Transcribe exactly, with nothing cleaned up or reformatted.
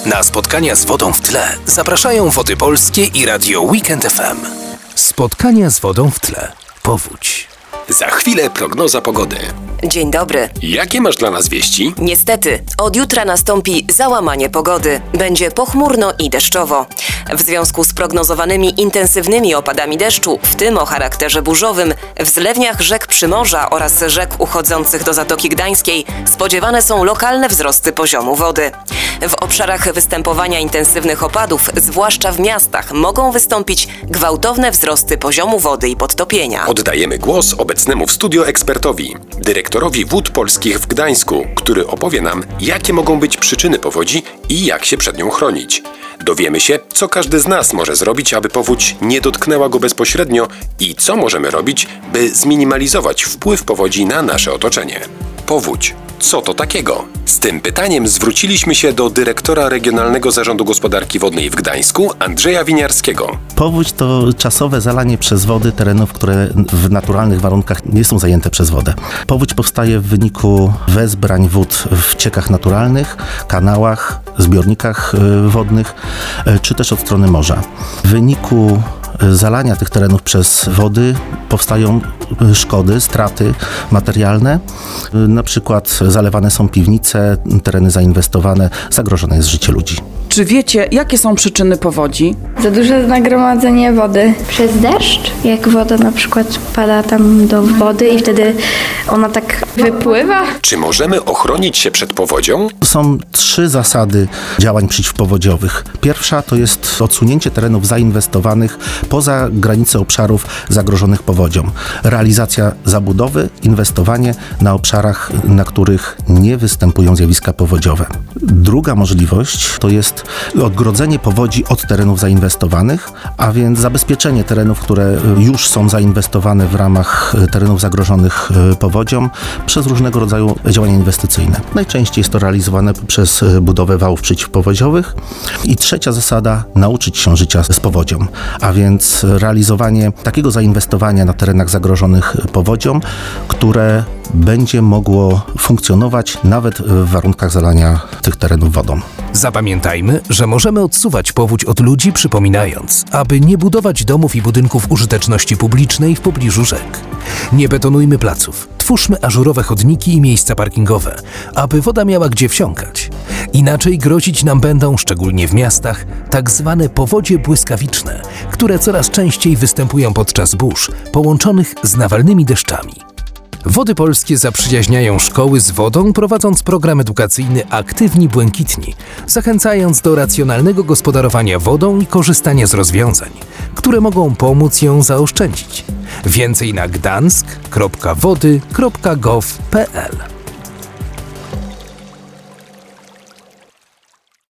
Na spotkania z wodą w tle zapraszają Wody Polskie i Radio Weekend F M. Spotkania z wodą w tle. Powódź. Za chwilę prognoza pogody. Dzień dobry. Jakie masz dla nas wieści? Niestety, od jutra nastąpi załamanie pogody. Będzie pochmurno i deszczowo. W związku z prognozowanymi intensywnymi opadami deszczu, w tym o charakterze burzowym, w zlewniach rzek Przymorza oraz rzek uchodzących do Zatoki Gdańskiej spodziewane są lokalne wzrosty poziomu wody. W obszarach występowania intensywnych opadów, zwłaszcza w miastach, mogą wystąpić gwałtowne wzrosty poziomu wody i podtopienia. Oddajemy głos obecnemu w studio ekspertowi, dyrektorowi Wód Polskich w Gdańsku, który opowie nam, jakie mogą być przyczyny powodzi i jak się przed nią chronić. Dowiemy się, co każdy z nas może zrobić, aby powódź nie dotknęła go bezpośrednio i co możemy robić, by zminimalizować wpływ powodzi na nasze otoczenie. Powódź. Co to takiego? Z tym pytaniem zwróciliśmy się do dyrektora Regionalnego Zarządu Gospodarki Wodnej w Gdańsku, Andrzeja Winiarskiego. Powódź to czasowe zalanie przez wody terenów, które w naturalnych warunkach nie są zajęte przez wodę. Powódź powstaje w wyniku wezbrań wód w ciekach naturalnych, kanałach, zbiornikach wodnych, czy też od strony morza. W wyniku zalania tych terenów przez wody powstają szkody, straty materialne. Na przykład zalewane są piwnice, tereny zainwestowane, zagrożone jest życie ludzi. Czy wiecie, jakie są przyczyny powodzi? Za duże nagromadzenie wody. Przez deszcz, jak woda na przykład pada tam do wody i wtedy ona tak wypływa. Czy możemy ochronić się przed powodzią? Są trzy zasady działań przeciwpowodziowych. Pierwsza to jest odsunięcie terenów zainwestowanych poza granice obszarów zagrożonych powodzią. Realizacja zabudowy, inwestowanie na obszarach, na których nie występują zjawiska powodziowe. Druga możliwość to jest odgrodzenie powodzi od terenów zainwestowanych, a więc zabezpieczenie terenów, które już są zainwestowane w ramach terenów zagrożonych powodzią przez różnego rodzaju działania inwestycyjne. Najczęściej jest to realizowane przez budowę wałów przeciwpowodziowych. I trzecia zasada, nauczyć się życia z powodzią, a więc realizowanie takiego zainwestowania na terenach zagrożonych powodzią, które będzie mogło funkcjonować nawet w warunkach zalania tych terenów wodą. Zapamiętajmy, że możemy odsuwać powódź od ludzi, przypominając, aby nie budować domów i budynków użyteczności publicznej w pobliżu rzek. Nie betonujmy placów, twórzmy ażurowe chodniki i miejsca parkingowe, aby woda miała gdzie wsiąkać. Inaczej grozić nam będą, szczególnie w miastach, tak zwane powodzie błyskawiczne, które coraz częściej występują podczas burz połączonych z nawalnymi deszczami. Wody Polskie zaprzyjaźniają szkoły z wodą, prowadząc program edukacyjny Aktywni Błękitni, zachęcając do racjonalnego gospodarowania wodą i korzystania z rozwiązań, które mogą pomóc ją zaoszczędzić. Więcej na gdansk kropka wody kropka gov kropka p l.